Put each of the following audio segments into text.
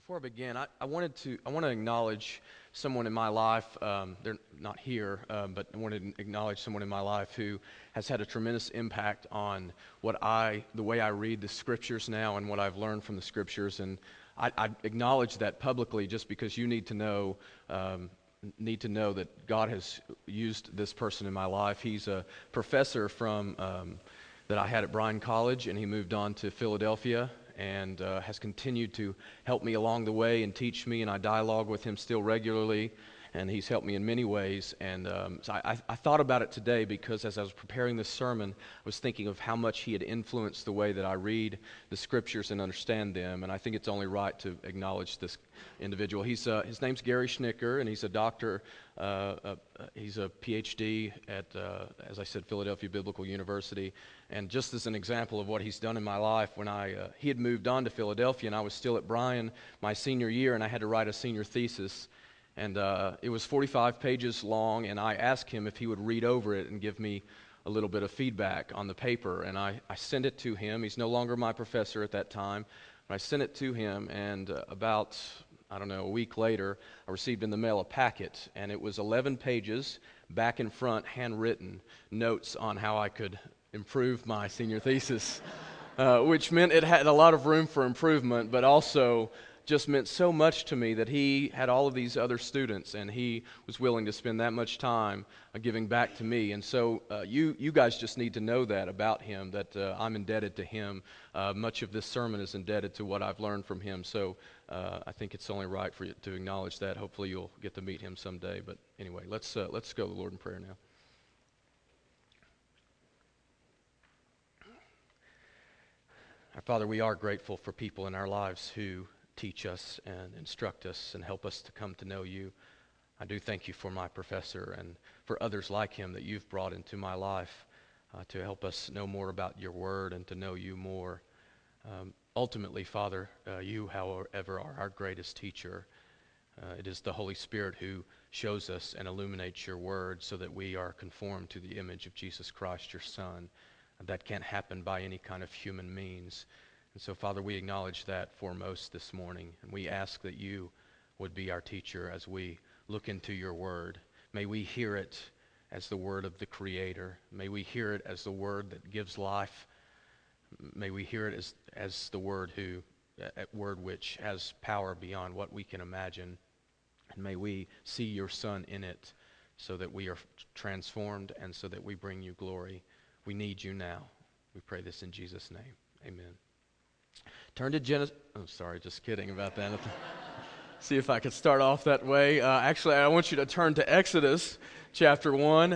Before I begin, I want to acknowledge someone in my life. They're not here, but I want to acknowledge someone in my life who has had a tremendous impact on the way I read the Scriptures now, and what I've learned from the Scriptures. And I acknowledge that publicly, just because you need to know that God has used this person in my life. He's a professor that I had at Bryan College, and he moved on to Philadelphia, and has continued to help me along the way and teach me, and I dialogue with him still regularly, and he's helped me in many ways. And so I thought about it today because as I was preparing this sermon, I was thinking of how much he had influenced the way that I read the Scriptures and understand them, and I think it's only right to acknowledge this individual. His name's Gary Schnicker, and he's a doctor. He's a PhD at, as I said, Philadelphia Biblical University. And just as an example of what he's done in my life, when he had moved on to Philadelphia, and I was still at Bryan my senior year, and I had to write a senior thesis. And it was 45 pages long, and I asked him if he would read over it and give me a little bit of feedback on the paper. And I sent it to him. He's no longer my professor at that time. But I sent it to him, and about, a week later, I received in the mail a packet, and it was 11 pages, back and front, handwritten, notes on how I could improve my senior thesis, which meant it had a lot of room for improvement, but also just meant so much to me that he had all of these other students, and he was willing to spend that much time giving back to me. And so you guys just need to know that about him, that I'm indebted to him. Much of this sermon is indebted to what I've learned from him. So I think it's only right for you to acknowledge that. Hopefully you'll get to meet him someday. But anyway, let's go to the Lord in prayer now. Our Father, we are grateful for people in our lives who teach us and instruct us and help us to come to know you. I do thank you for my professor and for others like him that you've brought into my life to help us know more about your word and to know you more. Ultimately, Father, you, however, are our greatest teacher. It is the Holy Spirit who shows us and illuminates your word so that we are conformed to the image of Jesus Christ, your Son. That can't happen by any kind of human means. And so, Father, we acknowledge that foremost this morning, and we ask that you would be our teacher as we look into your word. May we hear it as the word of the Creator. May we hear it as the word that gives life. May we hear it as the word which has power beyond what we can imagine. And may we see your Son in it so that we are transformed and so that we bring you glory. We need you now. We pray this in Jesus' name. Amen. Turn to Genesis. Oh, sorry, just kidding about that. See if I could start off that way. Actually, I want you to turn to Exodus chapter 1.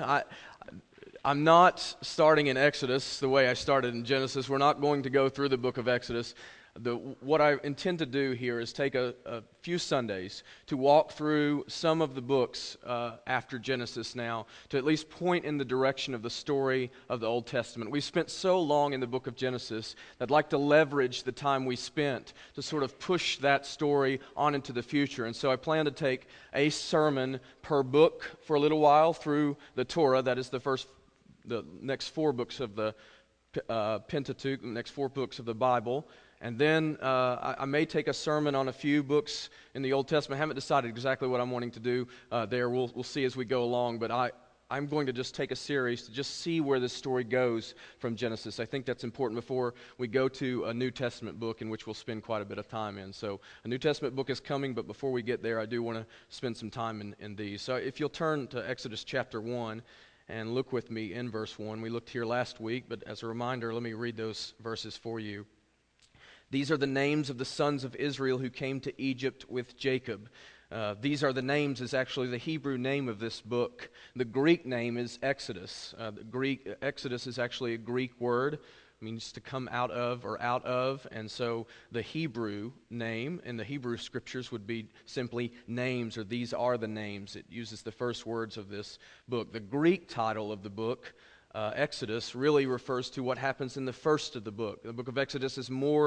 I'm not starting in Exodus the way I started in Genesis. We're not going to go through the book of Exodus. What I intend to do here is take a few Sundays to walk through some of the books after Genesis now, to at least point in the direction of the story of the Old Testament. We've spent so long in the book of Genesis that I'd like to leverage the time we spent to sort of push that story on into the future. And so I plan to take a sermon per book for a little while through the Torah, that is the next 4 books of the Pentateuch, the next 4 books of the Bible. And then I may take a sermon on a few books in the Old Testament. I haven't decided exactly what I'm wanting to do there. We'll see as we go along. But I'm going to just take a series to just see where this story goes from Genesis. I think that's important before we go to a New Testament book in which we'll spend quite a bit of time in. So a New Testament book is coming, but before we get there, I do want to spend some time in these. So if you'll turn to Exodus chapter 1 and look with me in verse 1. We looked here last week, but as a reminder, let me read those verses for you. These are the names of the sons of Israel who came to Egypt with Jacob. These are the names is actually the Hebrew name of this book. The Greek name is Exodus. Exodus is actually a Greek word. It means to come out of or out of. And so the Hebrew name in the Hebrew scriptures would be simply names, or these are the names. It uses the first words of this book. The Greek title of the book, Exodus, really refers to what happens in the first of the book. The book of Exodus is more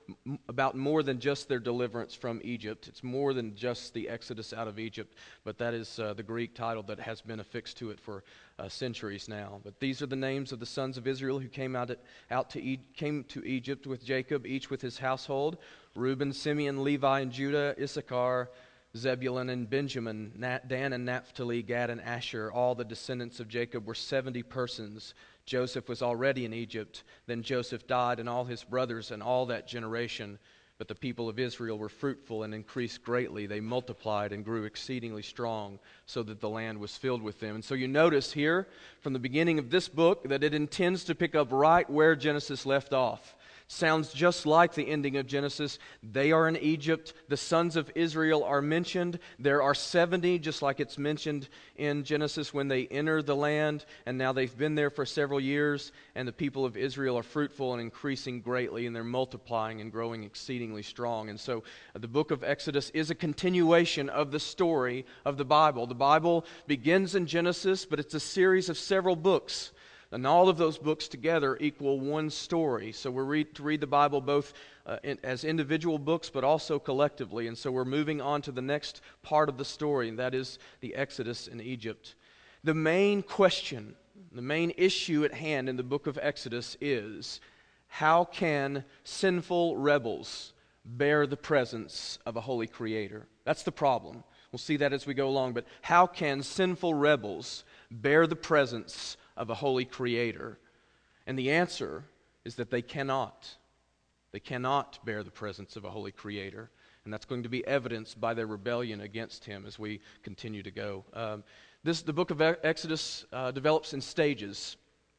about more than just their deliverance from Egypt. It's more than just the exodus out of Egypt, but that is the Greek title that has been affixed to it for centuries now. But these are the names of the sons of Israel who came came to Egypt with Jacob, each with his household: Reuben, Simeon, Levi, and Judah, Issachar, Zebulun and Benjamin, Dan and Naphtali, Gad and Asher. All the descendants of Jacob were 70 persons. Joseph was already in Egypt. Then Joseph died, and all his brothers and all that generation. But the people of Israel were fruitful and increased greatly. They multiplied and grew exceedingly strong, so that the land was filled with them. And so you notice here, from the beginning of this book, that it intends to pick up right where Genesis left off. Sounds just like the ending of Genesis. They are in Egypt. The sons of Israel are mentioned. There are 70, just like it's mentioned in Genesis when they enter the land. And now they've been there for several years. And the people of Israel are fruitful and increasing greatly. And they're multiplying and growing exceedingly strong. And so the book of Exodus is a continuation of the story of the Bible. The Bible begins in Genesis, but it's a series of several books. And all of those books together equal one story. So we're to read the Bible both as individual books, but also collectively. And so we're moving on to the next part of the story, and that is the Exodus in Egypt. The main question, the main issue at hand in the book of Exodus is, how can sinful rebels bear the presence of a holy Creator? That's the problem. We'll see that as we go along. But how can sinful rebels bear the presence of a holy Creator? And the answer is that they cannot. They cannot bear the presence of a holy Creator. And that's going to be evidenced by their rebellion against Him as we continue to go. The book of Exodus develops in stages.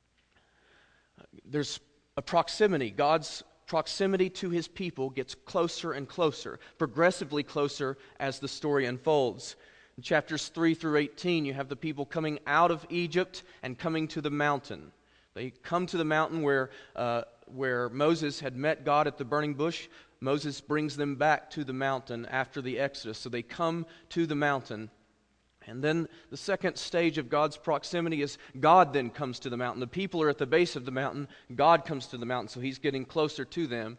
There's a proximity. God's proximity to His people gets closer and closer, progressively closer as the story unfolds. In chapters 3 through 18, you have the people coming out of Egypt and coming to the mountain. They come to the mountain where Moses had met God at the burning bush. Moses brings them back to the mountain after the Exodus. So they come to the mountain. And then the second stage of God's proximity is God then comes to the mountain. The people are at the base of the mountain. God comes to the mountain, so He's getting closer to them.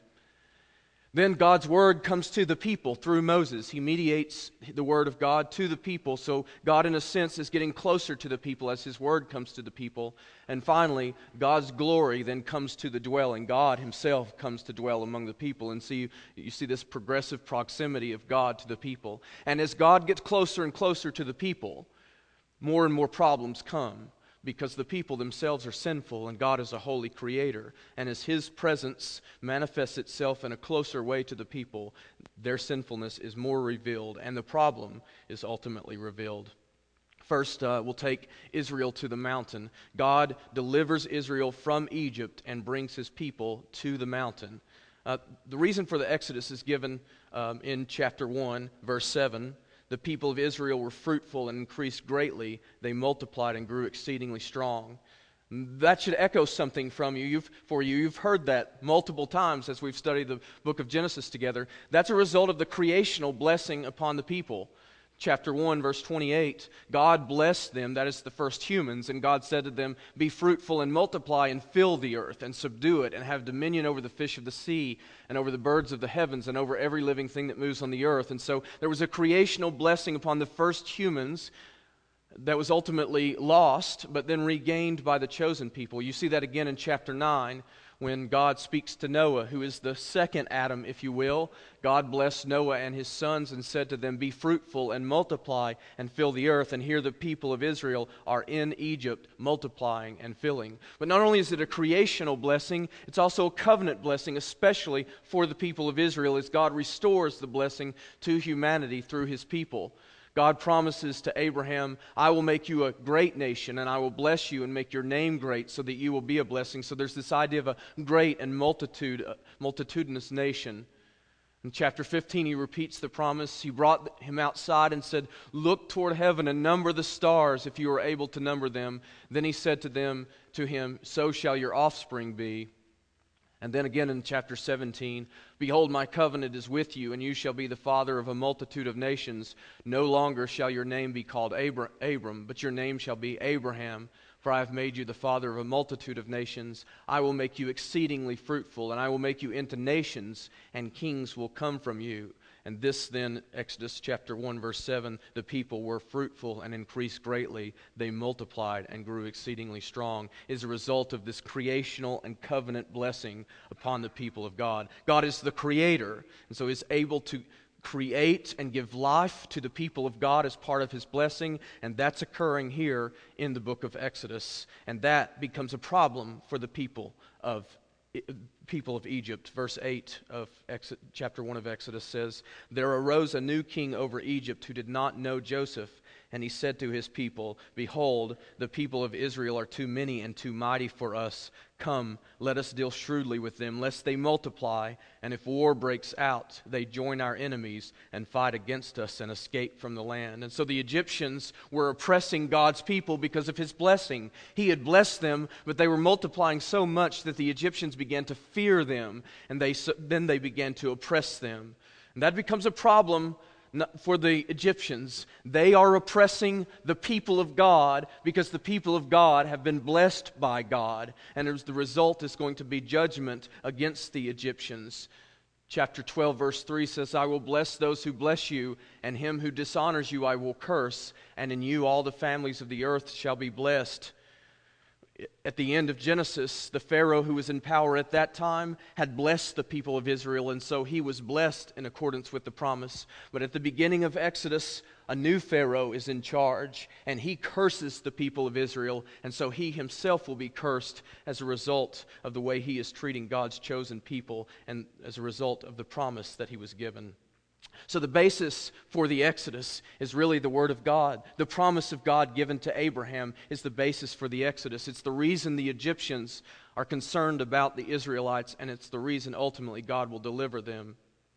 Then God's word comes to the people through Moses. He mediates the word of God to the people. So God, in a sense, is getting closer to the people as His word comes to the people. And finally, God's glory then comes to the dwelling. God Himself comes to dwell among the people. And so you see this progressive proximity of God to the people. And as God gets closer and closer to the people, more and more problems come, because the people themselves are sinful and God is a holy Creator. And as His presence manifests itself in a closer way to the people, their sinfulness is more revealed and the problem is ultimately revealed. First, we'll take Israel to the mountain. God delivers Israel from Egypt and brings His people to the mountain. The reason for the Exodus is given in chapter 1, verse 7. The people of Israel were fruitful and increased greatly. They multiplied and grew exceedingly strong. That should echo something from you. You've heard that multiple times as we've studied the book of Genesis together. That's a result of the creational blessing upon the people. Chapter 1, verse 28, God blessed them, that is the first humans, and God said to them, "Be fruitful and multiply and fill the earth and subdue it and have dominion over the fish of the sea and over the birds of the heavens and over every living thing that moves on the earth." And so there was a creational blessing upon the first humans that was ultimately lost, but then regained by the chosen people. You see that again in chapter 9, when God speaks to Noah, who is the second Adam, if you will. God blessed Noah and his sons and said to them, "Be fruitful and multiply and fill the earth." And here the people of Israel are in Egypt, multiplying and filling. But not only is it a creational blessing, it's also a covenant blessing, especially for the people of Israel, as God restores the blessing to humanity through His people. God promises to Abraham, "I will make you a great nation, and I will bless you and make your name great so that you will be a blessing." So there's this idea of a great and multitudinous nation. In chapter 15, He repeats the promise. He brought him outside and said, "Look toward heaven and number the stars if you are able to number them." Then He said to him, "So shall your offspring be." And then again in chapter 17, "Behold, my covenant is with you, and you shall be the father of a multitude of nations. No longer shall your name be called Abram, but your name shall be Abraham, For I have made you the father of a multitude of nations. I will make you exceedingly fruitful, and I will make you into nations, and kings will come from you. And this then, Exodus chapter 1, verse 7, the people were fruitful and increased greatly. They multiplied and grew exceedingly strong, is a result of this creational and covenant blessing upon the people of God. God is the creator, and so He's able to create and give life to the people of God as part of His blessing, and that's occurring here in the book of Exodus, and that becomes a problem for the people of Egypt. Verse 8 of chapter 1 of Exodus says, "There arose a new king over Egypt who did not know Joseph, and he said to his people, 'Behold, the people of Israel are too many and too mighty for us. Come, let us deal shrewdly with them, lest they multiply, and if war breaks out, they join our enemies and fight against us and escape from the land.'" And so the Egyptians were oppressing God's people because of His blessing. He had blessed them, but they were multiplying so much that the Egyptians began to fear them, and then they began to oppress them. And that becomes a problem for the Egyptians. They are oppressing the people of God because the people of God have been blessed by God. And as the result is going to be judgment against the Egyptians. Chapter 12, verse 3 says, "I will bless those who bless you, and him who dishonors you I will curse, and in you all the families of the earth shall be blessed." At the end of Genesis, the Pharaoh who was in power at that time had blessed the people of Israel, and so he was blessed in accordance with the promise. But at the beginning of Exodus, a new Pharaoh is in charge, and he curses the people of Israel, and so he himself will be cursed as a result of the way he is treating God's chosen people, and as a result of the promise that he was given. So the basis for the Exodus is really the Word of God. The promise of God given to Abraham is the basis for the Exodus. It's the reason the Egyptians are concerned about the Israelites, and it's the reason ultimately God will deliver them.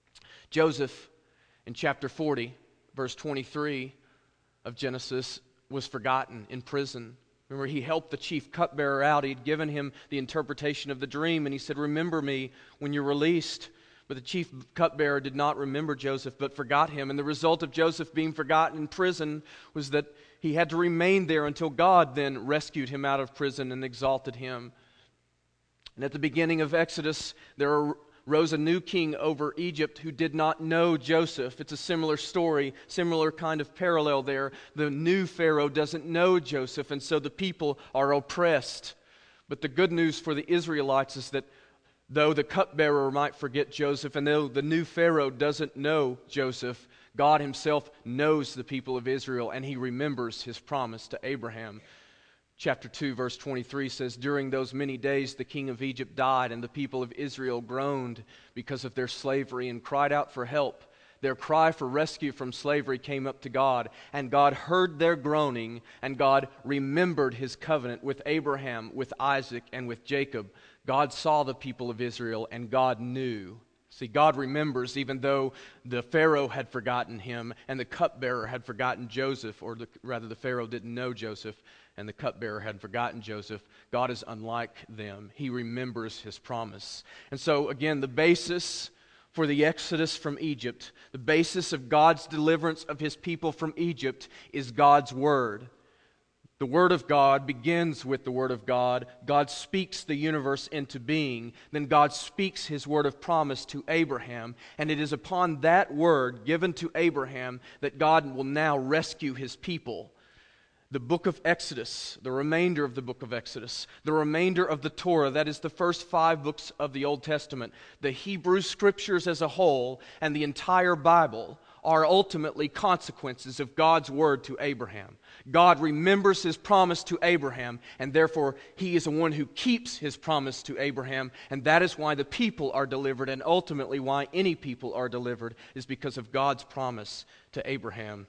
Joseph, in chapter 40, verse 23 of Genesis, was forgotten in prison. Remember, he helped the chief cupbearer out. He'd given him the interpretation of the dream, and he said, "Remember me when you're released." But the chief cupbearer did not remember Joseph, but forgot him. And the result of Joseph being forgotten in prison was that he had to remain there until God then rescued him out of prison and exalted him. And at the beginning of Exodus, there arose a new king over Egypt who did not know Joseph. It's a similar story, similar kind of parallel there. The new Pharaoh doesn't know Joseph, and so the people are oppressed. But the good news for the Israelites is that though the cupbearer might forget Joseph, and though the new Pharaoh doesn't know Joseph, God Himself knows the people of Israel, and He remembers His promise to Abraham. Chapter 2, verse 23 says, "During those many days the king of Egypt died, and the people of Israel groaned because of their slavery and cried out for help. Their cry for rescue from slavery came up to God, and God heard their groaning, and God remembered His covenant with Abraham, with Isaac, and with Jacob." God saw the people of Israel, and God knew. See, God remembers even though the Pharaoh had forgotten him, and the cupbearer had forgotten Joseph, or rather the Pharaoh didn't know Joseph, and the cupbearer had forgotten Joseph. God is unlike them. He remembers His promise. And so, again, the basis for the Exodus from Egypt, the basis of God's deliverance of His people from Egypt is God's Word. The Word of God begins with the Word of God. God speaks the universe into being. Then God speaks His word of promise to Abraham. And it is upon that word given to Abraham that God will now rescue His people. The book of Exodus, the remainder of the book of Exodus, the remainder of the Torah, that is the first 5 books of the Old Testament, the Hebrew Scriptures as a whole, and the entire Bible are ultimately consequences of God's word to Abraham. God remembers His promise to Abraham, and therefore He is the one who keeps His promise to Abraham, and that is why the people are delivered, and ultimately why any people are delivered is because of God's promise to Abraham.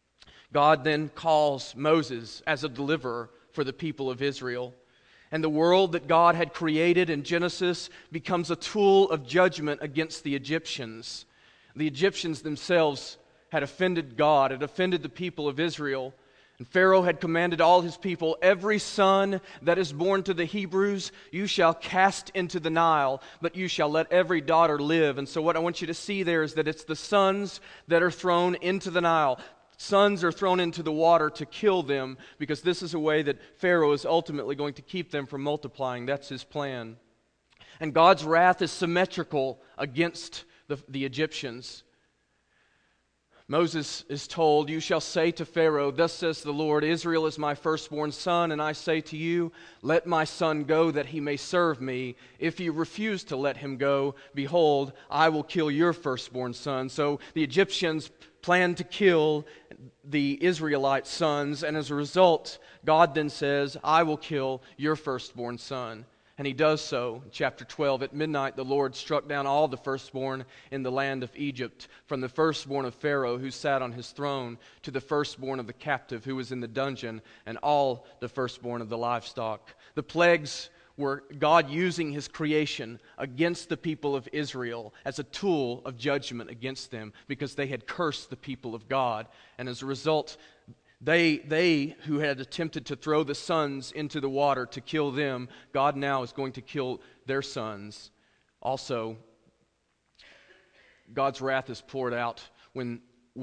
God then calls Moses as a deliverer for the people of Israel. And the world that God had created in Genesis becomes a tool of judgment against the Egyptians. The Egyptians themselves had offended God, had offended the people of Israel. And Pharaoh had commanded all his people, "Every son that is born to the Hebrews, you shall cast into the Nile, but you shall let every daughter live." And so what I want you to see there is that it's the sons that are thrown into the Nile. sons are thrown into the water to kill them, because this is a way that Pharaoh is ultimately going to keep them from multiplying. That's his plan. And God's wrath is symmetrical against the Egyptians. Moses is told, "You shall say to Pharaoh, thus says the Lord, Israel is my firstborn son, and I say to you, let my son go that he may serve me. If you refuse to let him go, behold, I will kill your firstborn son." So the Egyptians plan to kill the Israelite sons, and as a result, God then says, "I will kill your firstborn son." And he does so. In chapter 12, at midnight, the Lord struck down all the firstborn in the land of Egypt, from the firstborn of Pharaoh who sat on his throne to the firstborn of the captive who was in the dungeon, and all the firstborn of the livestock. The plagues were God using his creation against the people of Israel as a tool of judgment against them, because they had cursed the people of God. And as a result, They who had attempted to throw the sons into the water to kill them, God now is going to kill their sons. Also, God's wrath is poured out when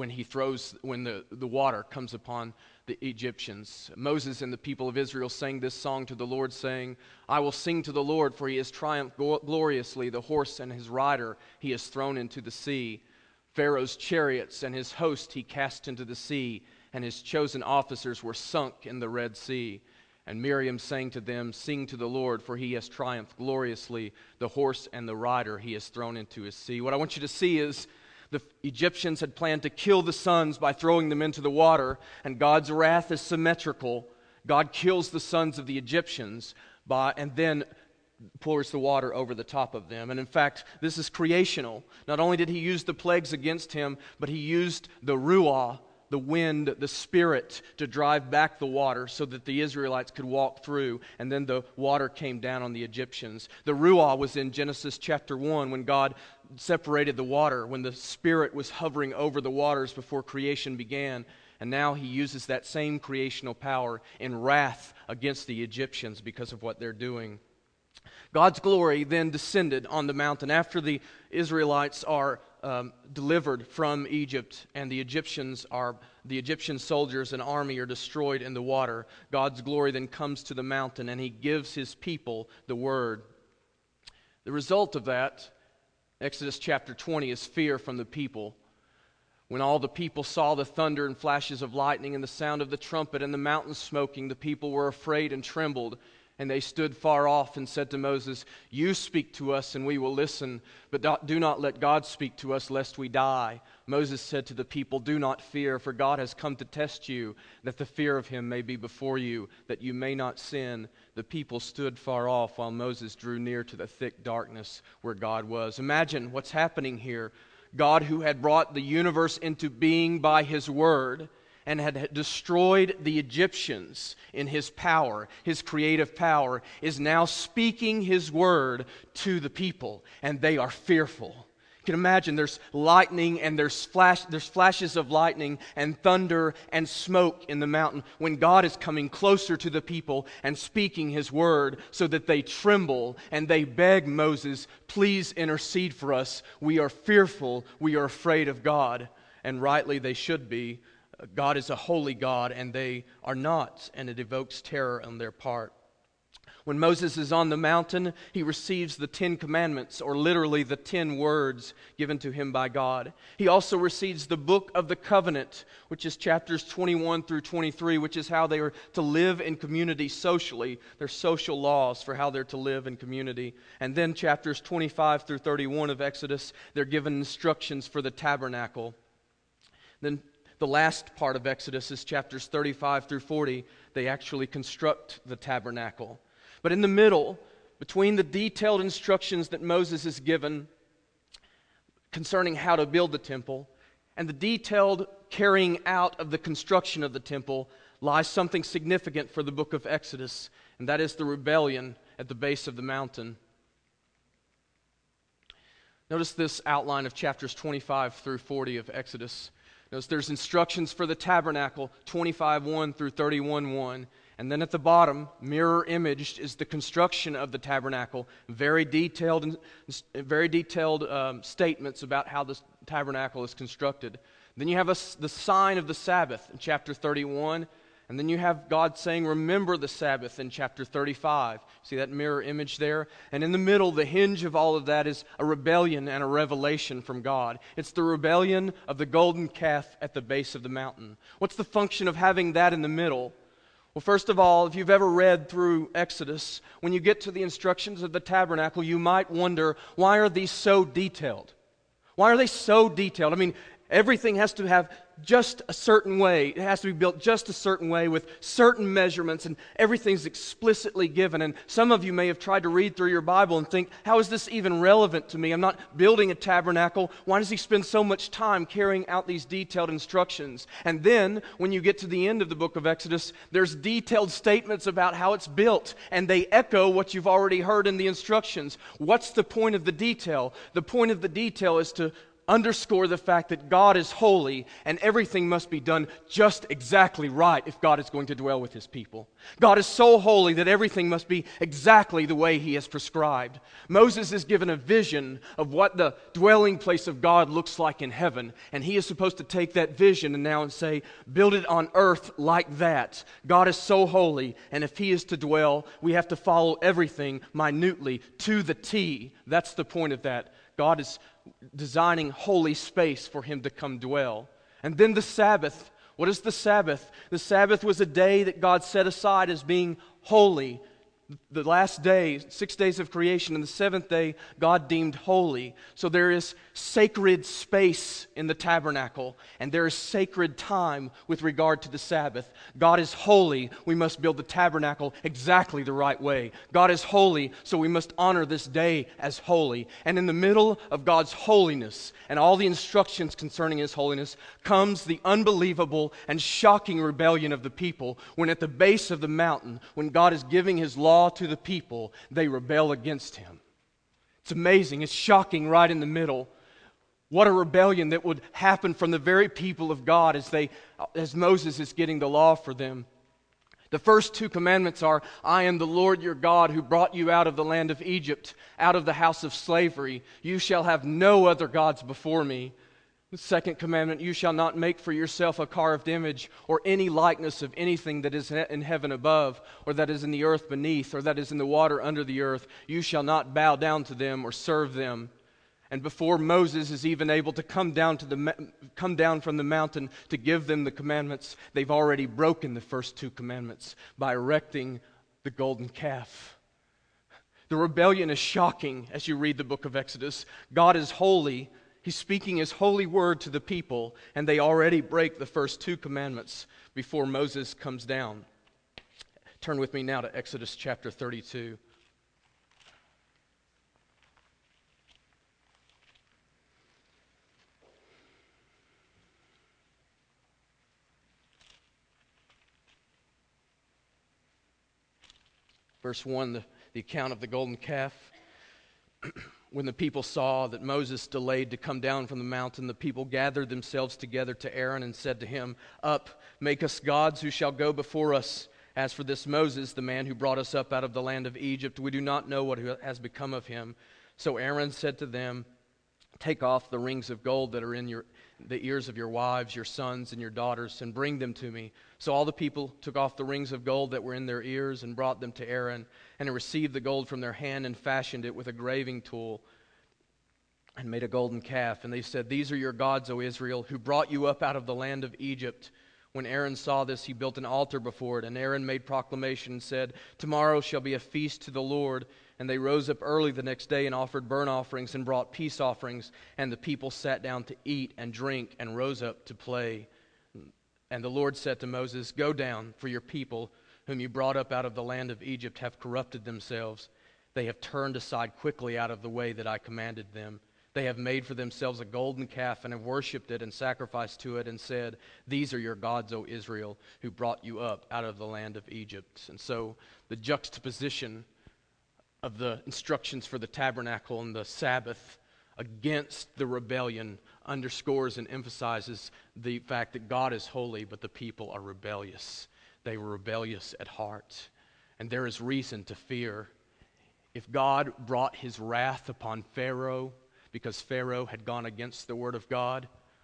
the water comes upon the Egyptians. Moses and the people of Israel sang this song to the Lord, saying, "I will sing to the Lord, for he has triumphed gloriously. The horse and his rider he has thrown into the sea. Pharaoh's chariots and his host he cast into the sea, and his chosen officers were sunk in the Red Sea." And Miriam sang to them, "Sing to the Lord, for he has triumphed gloriously. The horse and the rider he has thrown into his sea." What I want you to see is the Egyptians had planned to kill the sons by throwing them into the water, and God's wrath is symmetrical. God kills the sons of the Egyptians and then pours the water over the top of them. And in fact, this is creational. Not only did he use the plagues against him, but he used the ruah, the wind, the spirit, to drive back the water so that the Israelites could walk through, and then the water came down on the Egyptians. The ruah was in Genesis chapter 1 when God separated the water, when the spirit was hovering over the waters before creation began. And now he uses that same creational power in wrath against the Egyptians because of what they're doing. God's glory then descended on the mountain after the Israelites are delivered from Egypt, and the Egyptian soldiers and army are destroyed in the water. God's glory then comes to the mountain, and he gives his people the word. The result of that, Exodus chapter 20, is fear from the people. When all the people saw the thunder and flashes of lightning and the sound of the trumpet and the mountain smoking, the people were afraid and trembled. And they stood far off and said to Moses, "You speak to us and we will listen, but do not let God speak to us lest we die." Moses said to the people, "Do not fear, for God has come to test you, that the fear of him may be before you, that you may not sin." The people stood far off while Moses drew near to the thick darkness where God was. Imagine what's happening here. God, who had brought the universe into being by his word, and had destroyed the Egyptians in his power, his creative power, is now speaking his word to the people, and they are fearful. You can imagine there's lightning and there's flashes of lightning and thunder and smoke in the mountain when God is coming closer to the people and speaking his word, so that they tremble and they beg Moses, "Please intercede for us. We are fearful. We are afraid of God." And rightly they should be. God is a holy God, and they are not, and it evokes terror on their part. When Moses is on the mountain, he receives the 10 Commandments, or literally the 10 words given to him by God. He also receives the Book of the Covenant, which is chapters 21 through 23, which is how they are to live in community socially. Their social laws for how they're to live in community. And then chapters 25 through 31 of Exodus, they're given instructions for the tabernacle. Then the last part of Exodus is chapters 35 through 40. They actually construct the tabernacle. But in the middle, between the detailed instructions that Moses is given concerning how to build the temple and the detailed carrying out of the construction of the temple, lies something significant for the book of Exodus, and that is the rebellion at the base of the mountain. Notice this outline of chapters 25 through 40 of Exodus. Notice there's instructions for the tabernacle, 25:1 through 31:1. And then at the bottom, mirror imaged, is the construction of the tabernacle. Very detailed statements about how the tabernacle is constructed. Then you have the sign of the Sabbath in chapter 31. And then you have God saying, remember the Sabbath in chapter 35. See that mirror image there? And in the middle, the hinge of all of that is a rebellion and a revelation from God. It's the rebellion of the golden calf at the base of the mountain. What's the function of having that in the middle? Well, first of all, if you've ever read through Exodus, when you get to the instructions of the tabernacle, you might wonder, why are these so detailed? Why are they so detailed? I mean, everything has to have just a certain way. It has to be built just a certain way with certain measurements, and everything's explicitly given. And some of you may have tried to read through your Bible and think, how is this even relevant to me? I'm not building a tabernacle. Why does he spend so much time carrying out these detailed instructions? And then, when you get to the end of the book of Exodus, there's detailed statements about how it's built, and they echo what you've already heard in the instructions. What's the point of the detail? The point of the detail is to underscore the fact that God is holy and everything must be done just exactly right if God is going to dwell with His people. God is so holy that everything must be exactly the way He has prescribed. Moses is given a vision of what the dwelling place of God looks like in heaven, and he is supposed to take that vision and now say, build it on earth like that. God is so holy, and if He is to dwell, we have to follow everything minutely to the T. That's the point of that. God is designing holy space for Him to come dwell. And then the Sabbath. What is the Sabbath? The Sabbath was a day that God set aside as being holy. The last day, 6 days of creation, and the seventh day God deemed holy. So there is sacred space in the tabernacle, and there is sacred time with regard to the Sabbath. God is holy, we must build the tabernacle exactly the right way. God is holy, so we must honor this day as holy. And in the middle of God's holiness and all the instructions concerning His holiness comes the unbelievable and shocking rebellion of the people when at the base of the mountain, when God is giving His law to the people, they rebel against Him. It's amazing. It's shocking right in the middle. What a rebellion that would happen from the very people of God as Moses is getting the law for them. The first two commandments are, I am the Lord your God who brought you out of the land of Egypt, out of the house of slavery. You shall have no other gods before me. The second commandment, you shall not make for yourself a carved image or any likeness of anything that is in heaven above, or that is in the earth beneath, or that is in the water under the earth. You shall not bow down to them or serve them. And before Moses is even able to come down from the mountain to give them the commandments, they've already broken the first two commandments by erecting the golden calf. The rebellion is shocking as you read the book of Exodus. God is holy. He's speaking His holy word to the people, and they already break the first two commandments before Moses comes down. Turn with me now to Exodus chapter 32. Verse 1, the account of the golden calf. When the people saw that Moses delayed to come down from the mountain, the people gathered themselves together to Aaron and said to him, Up, make us gods who shall go before us. As for this Moses, the man who brought us up out of the land of Egypt, we do not know what has become of him. So Aaron said to them, Take off the rings of gold that are in the ears of your wives, your sons, and your daughters, and bring them to me. So all the people took off the rings of gold that were in their ears and brought them to Aaron. And he received the gold from their hand and fashioned it with a graving tool and made a golden calf. And they said, These are your gods, O Israel, who brought you up out of the land of Egypt. When Aaron saw this, he built an altar before it. And Aaron made proclamation and said, Tomorrow shall be a feast to the Lord. And they rose up early the next day and offered burnt offerings and brought peace offerings. And the people sat down to eat and drink and rose up to play. And the Lord said to Moses, Go down, for your people, whom you brought up out of the land of Egypt, have corrupted themselves. They have turned aside quickly out of the way that I commanded them. They have made for themselves a golden calf and have worshipped it and sacrificed to it and said, These are your gods, O Israel, who brought you up out of the land of Egypt. And so the juxtaposition of the instructions for the tabernacle and the Sabbath against the rebellion underscores and emphasizes the fact that God is holy, but the people are rebellious. They were rebellious at heart. And there is reason to fear. If God brought His wrath upon Pharaoh because Pharaoh had gone against the word of God,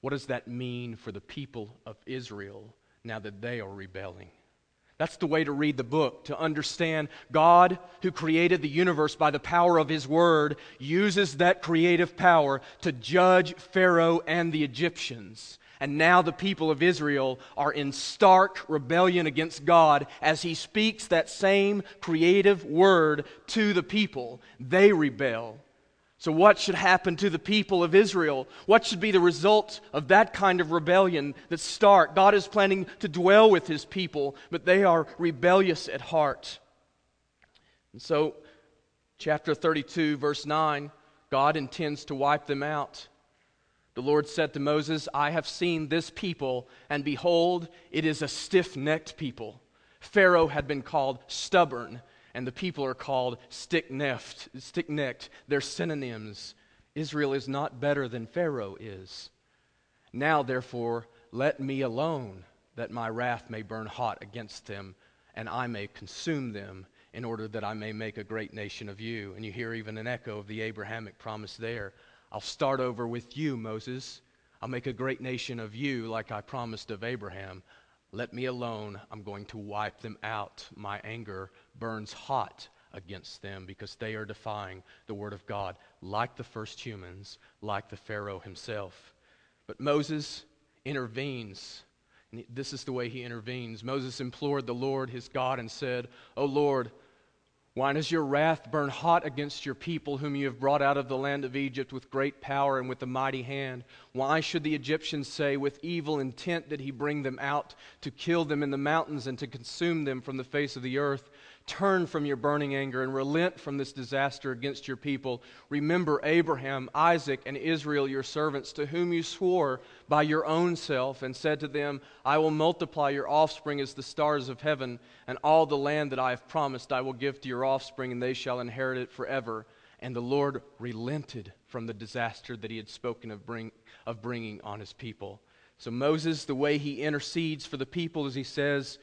what does that mean for the people of Israel now that they are rebelling? That's the way to read the book, to understand God, who created the universe by the power of His Word, uses that creative power to judge Pharaoh and the Egyptians. And now the people of Israel are in stark rebellion against God as He speaks that same creative word to the people. They rebel. So what should happen to the people of Israel? What should be the result of that kind of rebellion that's stark? God is planning to dwell with His people, but they are rebellious at heart. And so, chapter 32, verse 9, God intends to wipe them out. The Lord said to Moses, I have seen this people, and behold, it is a stiff-necked people. Pharaoh had been called stubborn, and the people are called stick-necked. They're synonyms. Israel is not better than Pharaoh is. Now, therefore, let me alone, that my wrath may burn hot against them, and I may consume them, in order that I may make a great nation of you. And you hear even an echo of the Abrahamic promise there. I'll start over with you, Moses. I'll make a great nation of you like I promised of Abraham. Let me alone. I'm going to wipe them out. My anger burns hot against them because they are defying the word of God like the first humans, like the Pharaoh himself. But Moses intervenes. And this is the way he intervenes. Moses implored the Lord his God and said, O Lord, why does your wrath burn hot against your people whom you have brought out of the land of Egypt with great power and with a mighty hand? Why should the Egyptians say, with evil intent did he bring them out, to kill them in the mountains and to consume them from the face of the earth? Turn from your burning anger and relent from this disaster against your people. Remember Abraham, Isaac, and Israel, your servants, to whom you swore by your own self and said to them, I will multiply your offspring as the stars of heaven, and all the land that I have promised I will give to your offspring, and they shall inherit it forever. And the Lord relented from the disaster that he had spoken of bringing on his people. So Moses, the way he intercedes for the people is he says,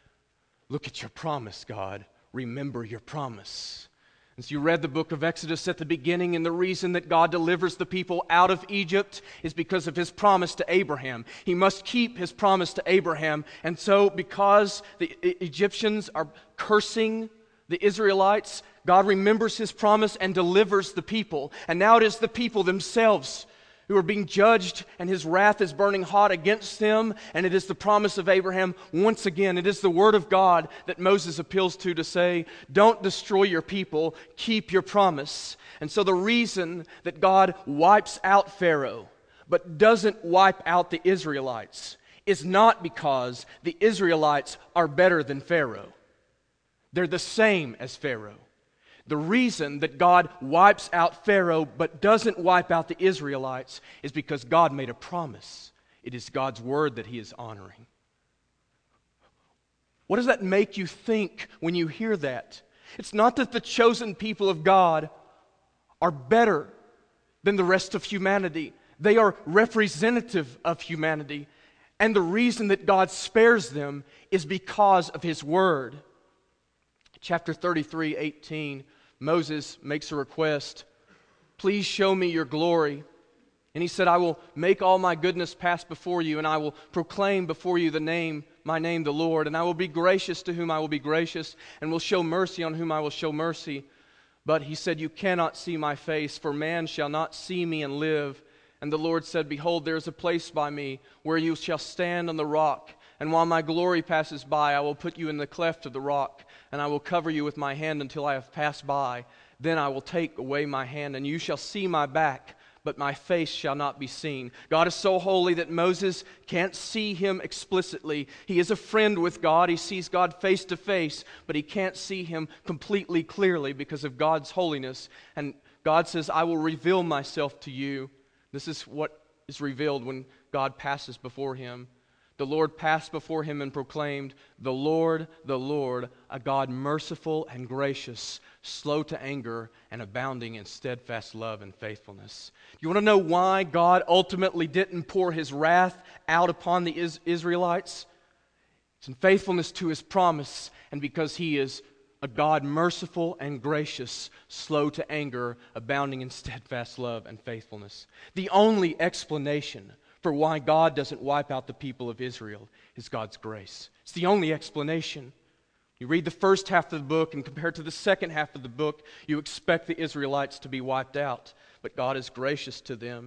look at your promise, God. Remember your promise. And so you read the book of Exodus at the beginning, and the reason that God delivers the people out of Egypt is because of his promise to Abraham. He must keep his promise to Abraham. And so because the Egyptians are cursing the Israelites, God remembers his promise and delivers the people. And now it is the people themselves who are being judged, and his wrath is burning hot against them, and it is the promise of Abraham. Once again, it is the word of God that Moses appeals to say, don't destroy your people, keep your promise. And so the reason that God wipes out Pharaoh, but doesn't wipe out the Israelites, is not because the Israelites are better than Pharaoh. They're the same as Pharaoh. The reason that God wipes out Pharaoh but doesn't wipe out the Israelites is because God made a promise. It is God's word that he is honoring. What does that make you think when you hear that? It's not that the chosen people of God are better than the rest of humanity. They are representative of humanity. And the reason that God spares them is because of his word. Chapter 33:18, Moses makes a request. Please show me your glory. And he said, I will make all my goodness pass before you, and I will proclaim before you my name, the Lord. And I will be gracious to whom I will be gracious, and will show mercy on whom I will show mercy. But he said, you cannot see my face, for man shall not see me and live. And the Lord said, behold, there is a place by me where you shall stand on the rock. And while my glory passes by, I will put you in the cleft of the rock, and I will cover you with my hand until I have passed by. Then I will take away my hand, and you shall see my back, but my face shall not be seen. God is so holy that Moses can't see him explicitly. He is a friend with God. He sees God face to face, but he can't see him completely clearly because of God's holiness. And God says, I will reveal myself to you. This is what is revealed when God passes before him. The Lord passed before him and proclaimed, the Lord, a God merciful and gracious, slow to anger, and abounding in steadfast love and faithfulness. You want to know why God ultimately didn't pour his wrath out upon the Israelites? It's in faithfulness to his promise, and because he is a God merciful and gracious, slow to anger, abounding in steadfast love and faithfulness. The only explanation for why God doesn't wipe out the people of Israel is God's grace. It's the only explanation. You read the first half of the book, and compared to the second half of the book, you expect the Israelites to be wiped out. But God is gracious to them.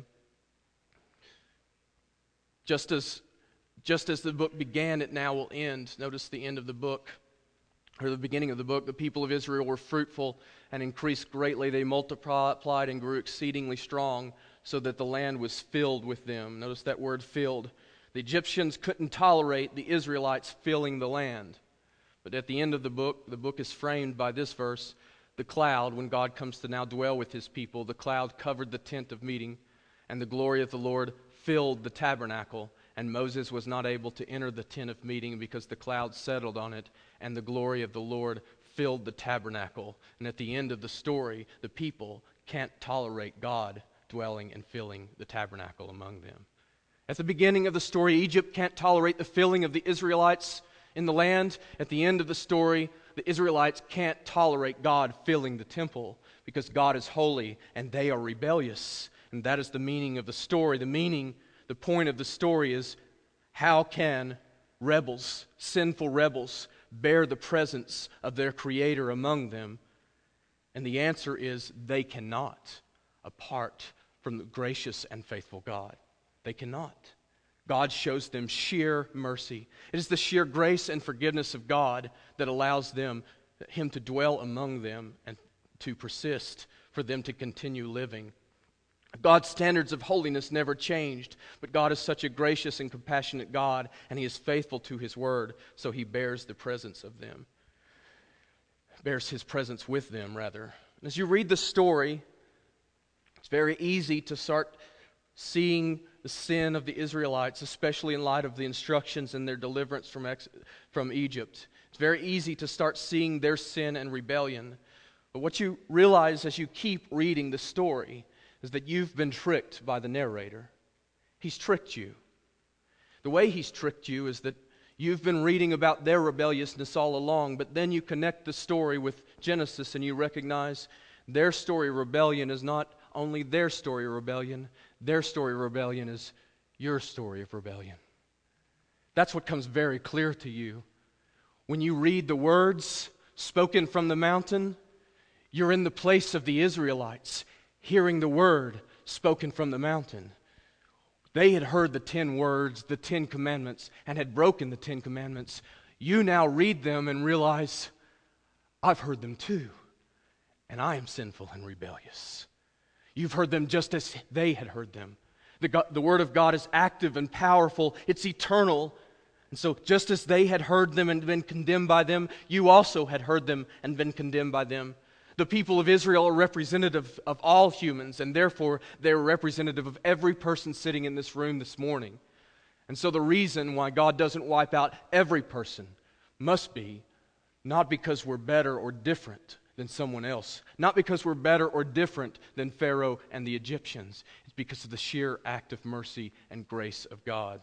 Just as the book began, it now will end. Notice the end of the book, or the beginning of the book. The people of Israel were fruitful and increased greatly. They multiplied and grew exceedingly strong, so that the land was filled with them. Notice that word, filled. The Egyptians couldn't tolerate the Israelites filling the land. But at the end of the book is framed by this verse. The cloud, when God comes to now dwell with his people, the cloud covered the tent of meeting, and the glory of the Lord filled the tabernacle. And Moses was not able to enter the tent of meeting because the cloud settled on it, and the glory of the Lord filled the tabernacle. And at the end of the story, the people can't tolerate God dwelling and filling the tabernacle among them. At the beginning of the story, Egypt can't tolerate the filling of the Israelites in the land. At the end of the story, the Israelites can't tolerate God filling the temple because God is holy and they are rebellious. And that is the meaning of the story. The point of the story is, how can rebels, sinful rebels, bear the presence of their Creator among them? And the answer is, they cannot, apart from the gracious and faithful God. They cannot. God shows them sheer mercy. It is the sheer grace and forgiveness of God that allows Him to dwell among them and to persist, for them to continue living. God's standards of holiness never changed, but God is such a gracious and compassionate God, and He is faithful to His word, so He bears the presence of them. Bears His presence with them, rather. And as you read the story, it's very easy to start seeing the sin of the Israelites, especially in light of the instructions and their deliverance from Egypt. It's very easy to start seeing their sin and rebellion. But what you realize as you keep reading the story is that you've been tricked by the narrator. He's tricked you. The way he's tricked you is that you've been reading about their rebelliousness all along, but then you connect the story with Genesis and you recognize their story of rebellion is not only their story of rebellion. Their story of rebellion is your story of rebellion. That's what comes very clear to you. When you read the words spoken from the mountain, you're in the place of the Israelites, hearing the word spoken from the mountain. They had heard the 10 words, the 10 commandments, and had broken the 10 commandments. You now read them and realize, I've heard them too, and I am sinful and rebellious. You've heard them just as they had heard them. The Word of God is active and powerful. It's eternal. And so just as they had heard them and been condemned by them, you also had heard them and been condemned by them. The people of Israel are representative of all humans, and therefore they're representative of every person sitting in this room this morning. And so the reason why God doesn't wipe out every person must be not because we're better or different than someone else, not because we're better or different than Pharaoh and the Egyptians. It's because of the sheer act of mercy and grace of God.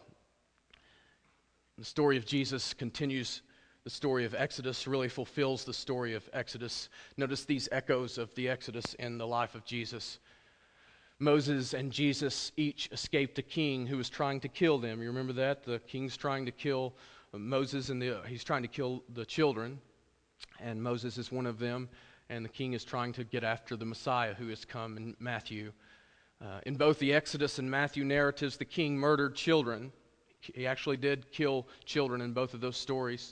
The story of Jesus continues. The story of Exodus really fulfills the story of Exodus. Notice these echoes of the Exodus in the life of Jesus. Moses and Jesus each escaped a king who was trying to kill them. You remember that? The king's trying to kill Moses, and he's trying to kill the children. And Moses is one of them, and the king is trying to get after the Messiah who has come in Matthew. In both the Exodus and Matthew narratives, the king murdered children. He actually did kill children in both of those stories.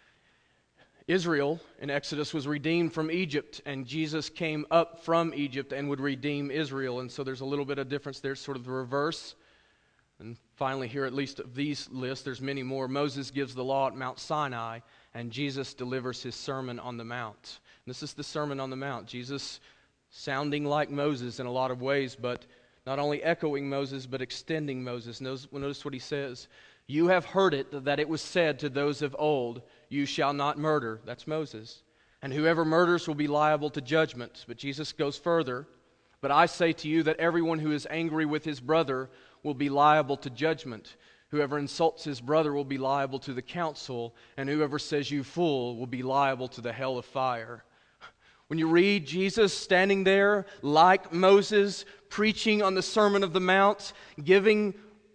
Israel in Exodus was redeemed from Egypt, and Jesus came up from Egypt and would redeem Israel. And so there's a little bit of difference there, sort of the reverse. And finally, here at least of these lists, there's many more. Moses gives the law at Mount Sinai, and Jesus delivers his Sermon on the Mount. And this is the Sermon on the Mount. Jesus sounding like Moses in a lot of ways, but not only echoing Moses, but extending Moses. Notice what he says. You have heard it, that it was said to those of old, you shall not murder. That's Moses. And whoever murders will be liable to judgment. But Jesus goes further. But I say to you that everyone who is angry with his brother will be liable to judgment. Whoever insults his brother will be liable to the council, and whoever says you fool will be liable to the hell of fire. When you read Jesus standing there like Moses, preaching on the Sermon of the Mount, giving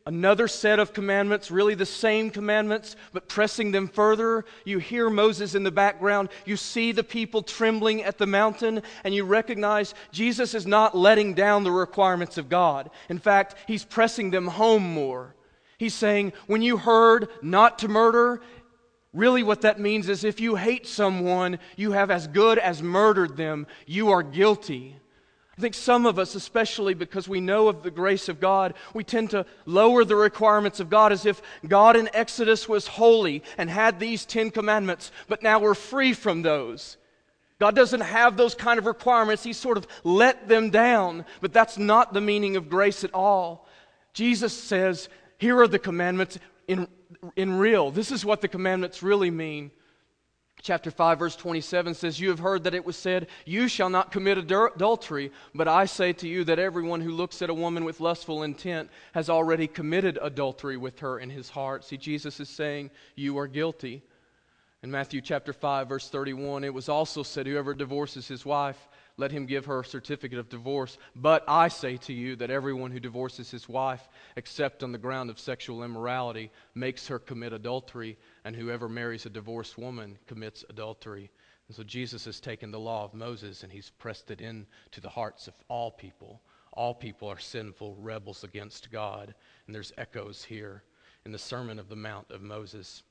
another set of commandments, really the same commandments, but pressing them further. You hear Moses in the background. You see the people trembling at the mountain, and you recognize Jesus is not letting down the requirements of God. In fact, He's pressing them home more. He's saying, when you heard not to murder, really what that means is if you hate someone, you have as good as murdered them. You are guilty. I think some of us, especially because we know of the grace of God, we tend to lower the requirements of God as if God in Exodus was holy and had these 10 commandments, but now we're free from those. God doesn't have those kind of requirements. He sort of let them down, but that's not the meaning of grace at all. Jesus says, here are the commandments in real. This is what the commandments really mean. Chapter 5, verse 27 says, you have heard that it was said, you shall not commit adultery. But I say to you that everyone who looks at a woman with lustful intent has already committed adultery with her in his heart. See, Jesus is saying, you are guilty. In Matthew chapter 5, verse 31, it was also said, whoever divorces his wife, let him give her a certificate of divorce. But I say to you that everyone who divorces his wife, except on the ground of sexual immorality, makes her commit adultery, and whoever marries a divorced woman commits adultery. And so Jesus has taken the law of Moses and He's pressed it into the hearts of all people. All people are sinful rebels against God. And there's echoes here in the Sermon of the Mount of Moses.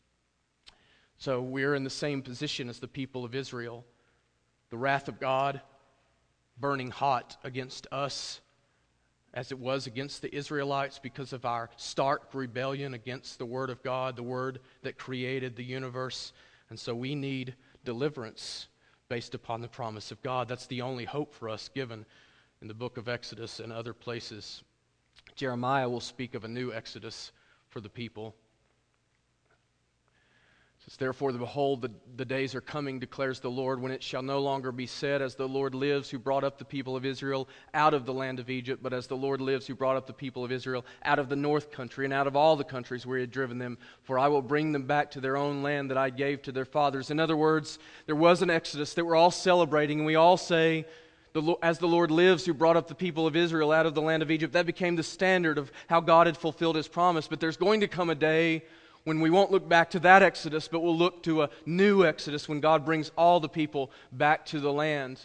So we're in the same position as the people of Israel. The wrath of God burning hot against us as it was against the Israelites because of our stark rebellion against the Word of God, the Word that created the universe. And so we need deliverance based upon the promise of God. That's the only hope for us given in the book of Exodus and other places. Jeremiah will speak of a new Exodus for the people. It says, therefore, behold, the days are coming, declares the Lord, when it shall no longer be said, as the Lord lives, who brought up the people of Israel out of the land of Egypt, but as the Lord lives, who brought up the people of Israel out of the north country and out of all the countries where He had driven them. For I will bring them back to their own land that I gave to their fathers. In other words, there was an Exodus that we're all celebrating, and we all say, as the Lord lives, who brought up the people of Israel out of the land of Egypt. That became the standard of how God had fulfilled His promise. But there's going to come a day when we won't look back to that Exodus, but we'll look to a new Exodus when God brings all the people back to the land.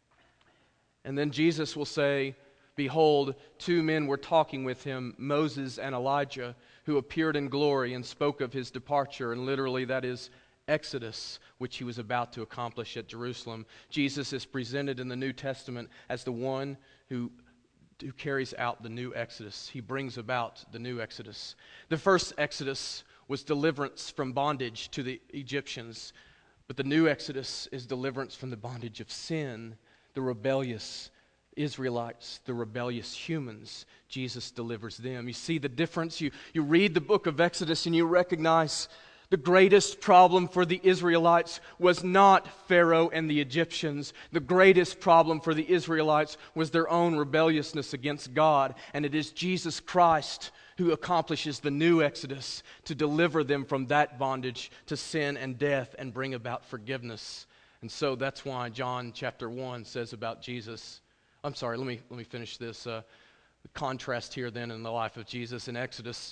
And then Jesus will say, behold, 2 men were talking with Him, Moses and Elijah, who appeared in glory and spoke of His departure. And literally that is Exodus, which He was about to accomplish at Jerusalem. Jesus is presented in the New Testament as the one who carries out the new Exodus. He brings about the new Exodus. The first Exodus was deliverance from bondage to the Egyptians. But the new Exodus is deliverance from the bondage of sin, the rebellious Israelites, the rebellious humans. Jesus delivers them. You see the difference? You read the book of Exodus and you recognize the greatest problem for the Israelites was not Pharaoh and the Egyptians. The greatest problem for the Israelites was their own rebelliousness against God. And it is Jesus Christ who accomplishes the new Exodus to deliver them from that bondage to sin and death and bring about forgiveness. And so that's why John chapter 1 says about Jesus. I'm sorry, let me finish this. The contrast here then in the life of Jesus. In Exodus,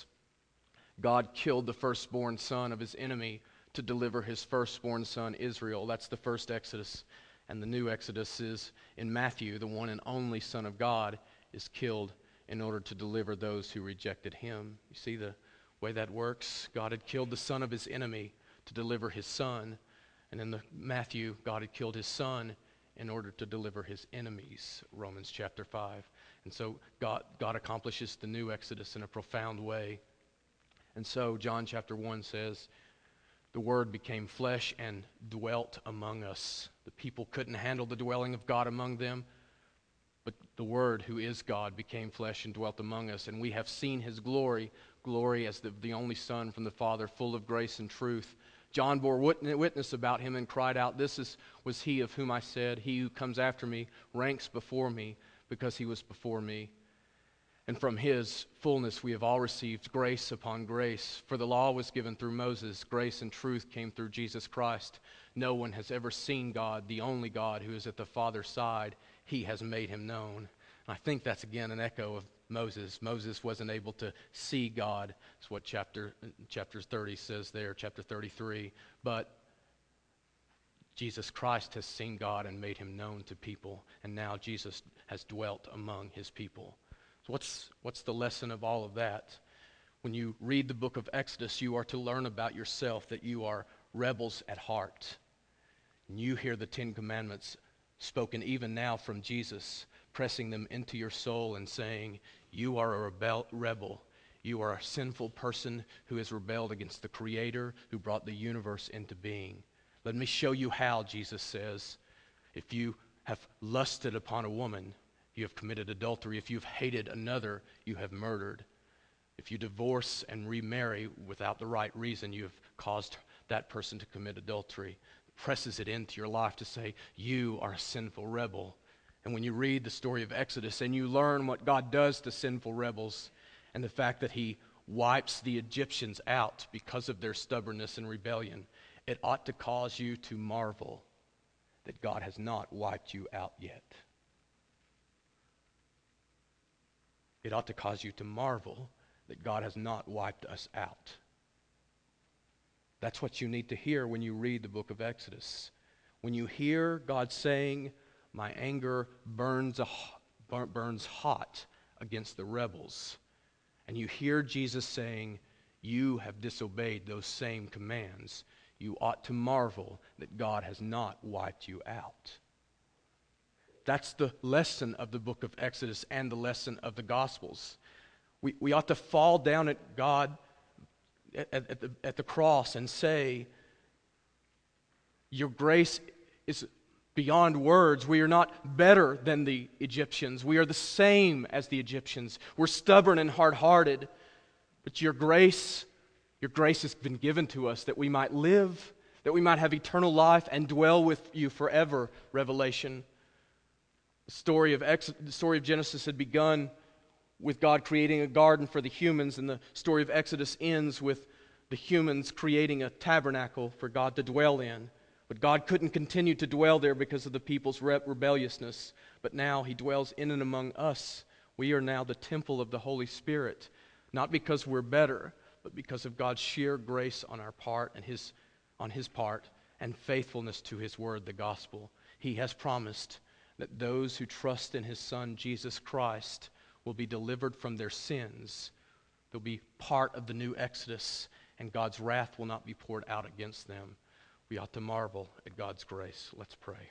God killed the firstborn son of His enemy to deliver His firstborn son Israel. That's the first Exodus. And the new Exodus is in Matthew, the one and only Son of God is killed in order to deliver those who rejected Him. You see the way that works? God had killed the son of His enemy to deliver His son. And in Matthew, God had killed His son in order to deliver His enemies, Romans chapter 5. And so God accomplishes the new Exodus in a profound way. And so John chapter 1 says, the Word became flesh and dwelt among us. The people couldn't handle the dwelling of God among them. But the Word, who is God, became flesh and dwelt among us. And we have seen His glory as the only Son from the Father, full of grace and truth. John bore witness about Him and cried out, was He of whom I said, He who comes after me ranks before me, because He was before me. And from His fullness we have all received grace upon grace. For the law was given through Moses. Grace and truth came through Jesus Christ. No one has ever seen God, the only God who is at the Father's side. He has made Him known. And I think that's again an echo of Moses. Moses wasn't able to see God. That's what chapter 30 says there, chapter 33. But Jesus Christ has seen God and made him known to people, and now Jesus has dwelt among his people. So what's the lesson of all of that? When you read the book of Exodus, you are to learn about yourself, that you are rebels at heart. And you hear the Ten Commandments spoken even now from Jesus, pressing them into your soul and saying, you are a rebel. You are a sinful person who has rebelled against the Creator who brought the universe into being. Let me show you how, Jesus says. If you have lusted upon a woman, you have committed adultery. If you've hated another, you have murdered. If you divorce and remarry without the right reason, you have caused that person to commit adultery. Presses it into your life to say, you are a sinful rebel. And when you read the story of Exodus and you learn what God does to sinful rebels and the fact that he wipes the Egyptians out because of their stubbornness and rebellion, it ought to cause you to marvel that God has not wiped you out yet. It ought to cause you to marvel that God has not wiped us out. That's what you need to hear when you read the book of Exodus. When you hear God saying, my anger burns hot against the rebels, and you hear Jesus saying, you have disobeyed those same commands, you ought to marvel that God has not wiped you out. That's the lesson of the book of Exodus and the lesson of the Gospels. We ought to fall down at God at the cross and say, your grace is beyond words. We are not better than the Egyptians. We are the same as the Egyptians. We're stubborn and hard-hearted. But your grace has been given to us that we might live, that we might have eternal life and dwell with you forever, Revelation. The story of Genesis had begun with God creating a garden for the humans, and the story of Exodus ends with the humans creating a tabernacle for God to dwell in. But God couldn't continue to dwell there because of the people's rebelliousness. But now he dwells in and among us. We are now the temple of the Holy Spirit, not because we're better, but because of God's sheer grace on our part and on his part and faithfulness to his word, the gospel. He has promised that those who trust in his Son, Jesus Christ, will be delivered from their sins. They'll be part of the new Exodus, and God's wrath will not be poured out against them. We ought to marvel at God's grace. Let's pray.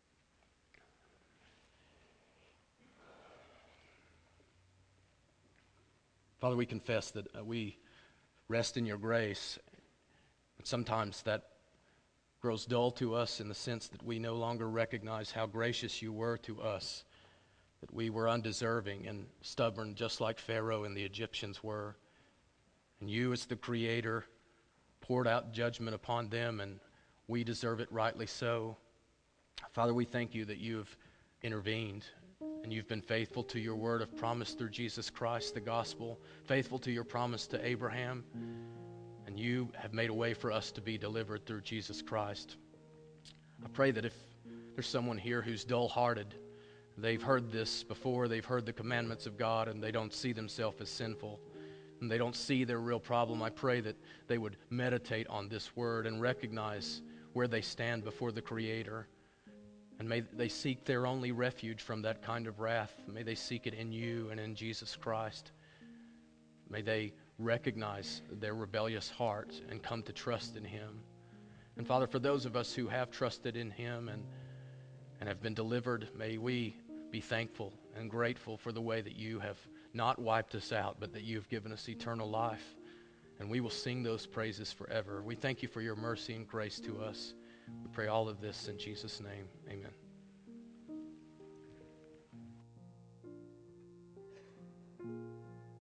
Father, we confess that we rest in your grace, but sometimes that grows dull to us in the sense that we no longer recognize how gracious you were to us, that we were undeserving and stubborn just like Pharaoh and the Egyptians were. And you, as the Creator, poured out judgment upon them, and we deserve it rightly so. Father, we thank you that you have intervened and you've been faithful to your word of promise through Jesus Christ, the gospel, faithful to your promise to Abraham, and you have made a way for us to be delivered through Jesus Christ. I pray that if there's someone here who's dull-hearted, they've heard this before, they've heard the commandments of God, and they don't see themselves as sinful, and they don't see their real problem, I pray that they would meditate on this word and recognize where they stand before the Creator. And may they seek their only refuge from that kind of wrath. May they seek it in you and in Jesus Christ. May they recognize their rebellious heart and come to trust in him. And Father, for those of us who have trusted in him and have been delivered, may we be thankful and grateful for the way that you have not wiped us out, but that you have given us eternal life. And we will sing those praises forever. We thank you for your mercy and grace to us. We pray all of this in Jesus' name. Amen.